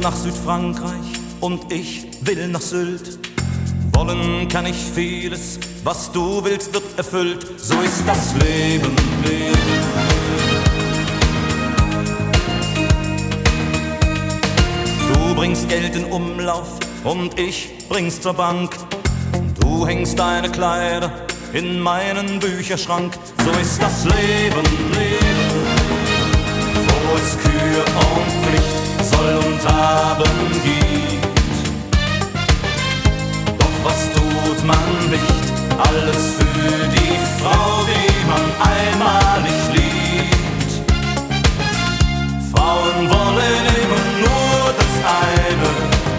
nach Südfrankreich und ich will nach Sylt. Wollen kann ich vieles, was du willst, wird erfüllt. So ist das Leben. Du bringst Geld in Umlauf und ich bring's zur Bank. Du hängst deine Kleider in meinen Bücherschrank. So ist das Leben. Wo es Kühe und Pflicht, Soll und Haben gibt.